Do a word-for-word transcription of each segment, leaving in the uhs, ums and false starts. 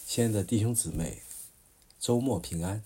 亲爱的弟兄姊妹，周末平安。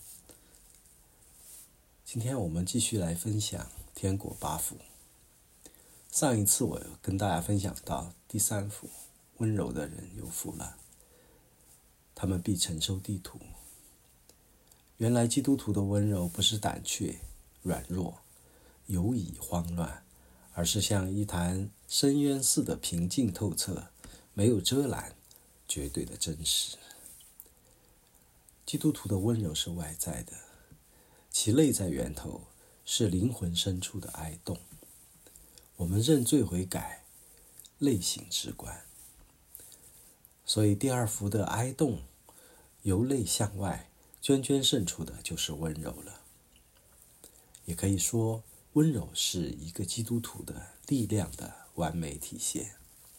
今天我们继续来分享天国八福。上一次我跟大家分享到第三福，温柔的人有福了，他们必承受地土。原来基督徒的温柔不是胆怯、软弱、犹疑、慌乱，而是像一潭深渊似的平静透彻，没有遮拦，绝对的真实。基督徒的温柔是外在的，其内在源头是灵魂深处的哀动。我们认罪悔改，内省之观。所以第二福的哀动，由内向外涓涓渗出的就是温柔了。也可以说，温柔是一个基督徒的力量的完美体现。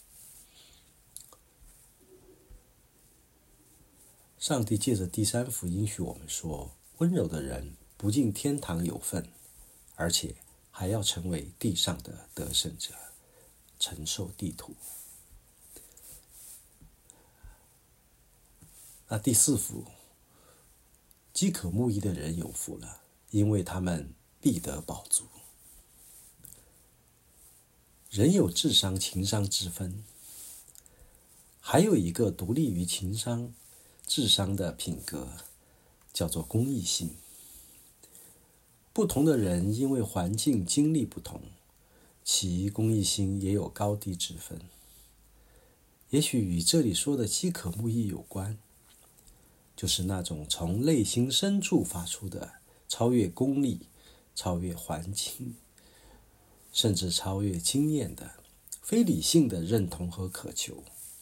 上帝借着第三福应许我们说，温柔的人不仅天堂有份，而且还要成为地上的得胜者，承受地土。那第四福，饥渴慕义的人有福了，因为他们必得饱足。人有智商、情商之分，还有一个独立于情商、智商的品格，叫做公益性。不同的人因为环境经历不同，其公益心也有高低之分。也许与这里说的饥渴慕义有关，就是那种从内心深处发出的超越功利、超越环境，甚至超越经验的非理性的认同和渴求，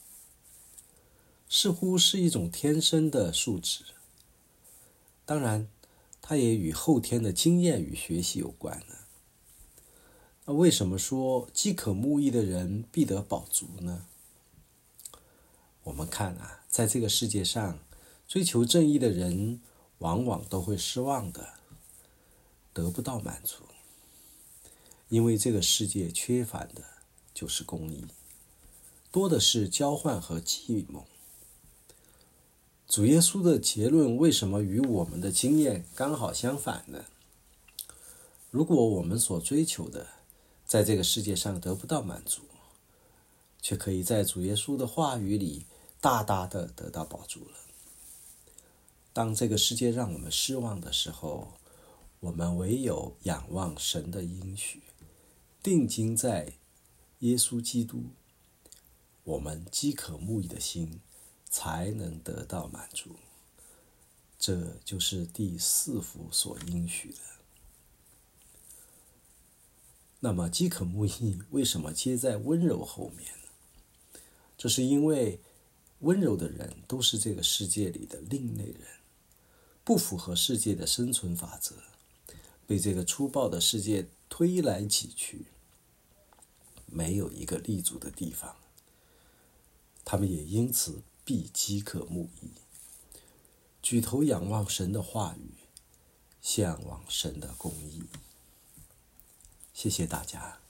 似乎是一种天生的素质。当然它也与后天的经验与学习有关呢。那为什么说饥渴慕义的人必得饱足呢？我们看啊，在这个世界上，追求正义的人往往都会失望的，得不到满足。因为这个世界缺乏的就是公义，多的是交换和计谋。主耶稣的结论为什么与我们的经验刚好相反呢？如果我们所追求的在这个世界上得不到满足，却可以在主耶稣的话语里大大的得到饱足了。当这个世界让我们失望的时候，我们唯有仰望神的应许，定睛在耶稣基督，我们饥渴慕义的心才能得到满足。这就是第四福所应许的。那么饥渴慕义为什么接在温柔后面呢？这是因为温柔的人都是这个世界里的另类人，不符合世界的生存法则，被这个粗暴的世界推来挤去，没有一个立足的地方。他们也因此必饥渴慕义，举头仰望神的话语，向往神的公义。谢谢大家。